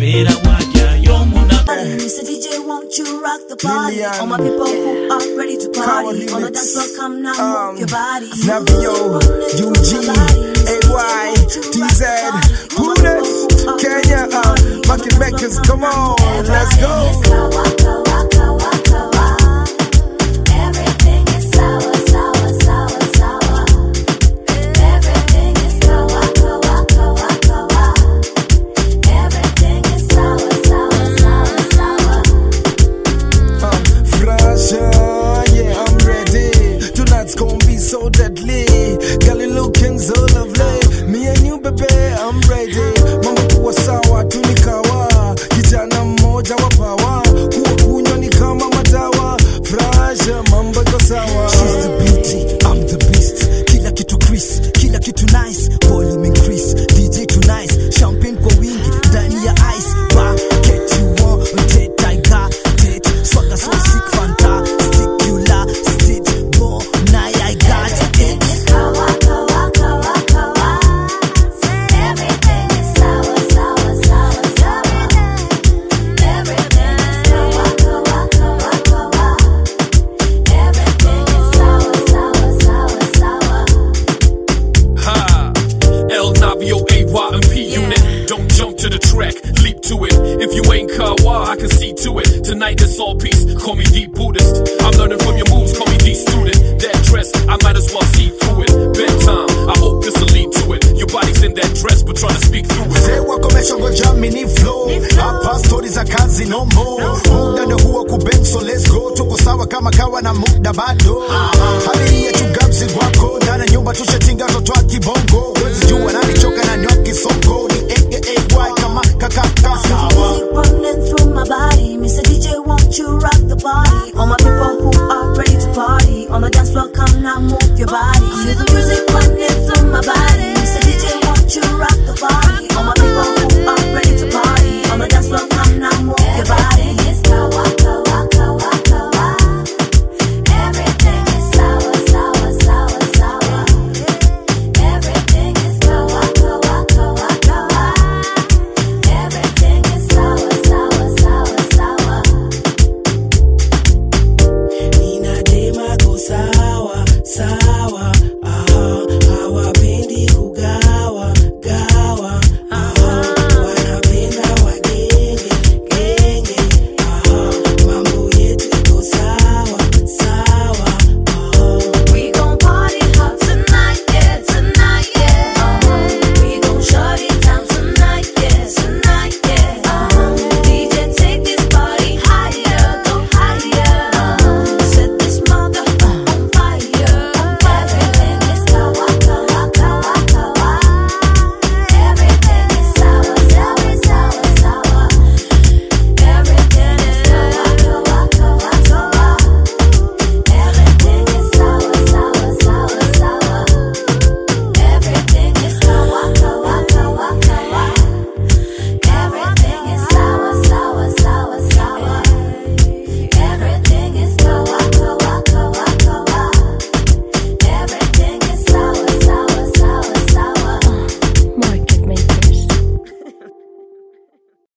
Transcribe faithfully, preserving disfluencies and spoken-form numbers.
Vera waja yo muna. Mister D J, won't you rock the party? Lillian. All my people who are ready to party. On the dance floor, come now, um, move your body. Navio, U G, A Y, T Z, Buddhist, Kenya, uh, Market Makers, come on, let's go. So deadly, girl you looking so lovely. Me and you baby, I'm ready. Mambo kuwa sawa, tunikawa. Kijana mmoja wa power. Kuwa kunywa ni kama madawa. Frasha, mambo iko sawa. She's the beauty, I'm the beast. Kila kitu Chris, kila kitu nice. Volume increase, D J too nice. Champagne kwa wingi, ndani ya ice. Bucket you want, it I got it. Swagger so sick, fantastic. You la, stick, bo, now I got it. To the track, leap to it. If you ain't Kawa, I can see to it. Tonight it's all peace, call me deep Buddhist. I'm learning from your moves, call me deep student. That dress, I might as well see through it. Bedtime, I hope this'll lead to it. Your body's in that dress, but trying to speak through it. Say wako mesho goja mini flow. Hapa stories za kazi no more. Muda ndo huwa kubench, so let's go. Tuko sawa kama kawa na muda bado. Hali ya chugabzi wako. Ndana nyumba tushetinga toto wa kibongo. Wezi jua nani choka na nyoki songo. Ni A A A Y kama kaka